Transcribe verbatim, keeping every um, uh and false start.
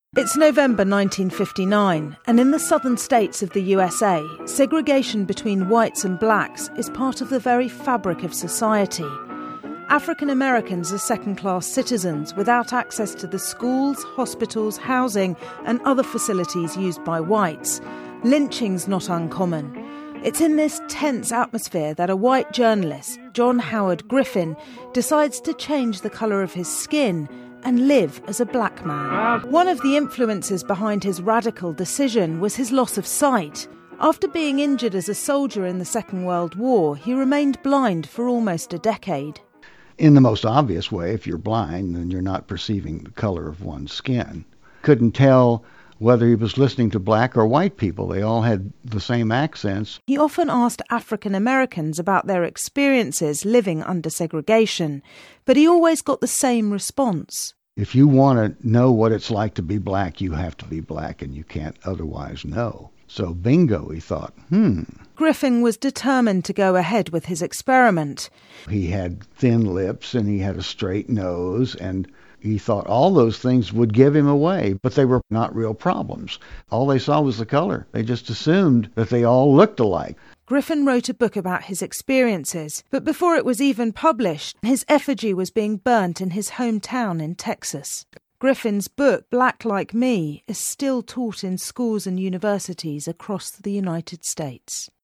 It's November nineteen fifty-nine, and in the southern states of the U S A, segregation between whites and blacks is part of the very fabric of society. African Americans are second-class citizens without access to the schools, hospitals, housing and other facilities used by whites. Lynching's not uncommon. It's in this tense atmosphere that a white journalist, John Howard Griffin, decides to change the colour of his skin and live as a black man. One of the influences behind his radical decision was his loss of sight. After being injured as a soldier in the Second World War, he remained blind for almost a decade. In the most obvious way, if you're blind, then you're not perceiving the color of one's skin. Couldn't tell whether he was listening to black or white people. They all had the same accents. He often asked African Americans about their experiences living under segregation, but he always got the same response. If you want to know what it's like to be black, you have to be black, and you can't otherwise know. So bingo, he thought, hmm. Griffin was determined to go ahead with his experiment. He had thin lips and he had a straight nose, and he thought all those things would give him away, but they were not real problems. All they saw was the color. They just assumed that they all looked alike. Griffin wrote a book about his experiences, but before it was even published, his effigy was being burnt in his hometown in Texas. Griffin's book, Black Like Me, is still taught in schools and universities across the United States.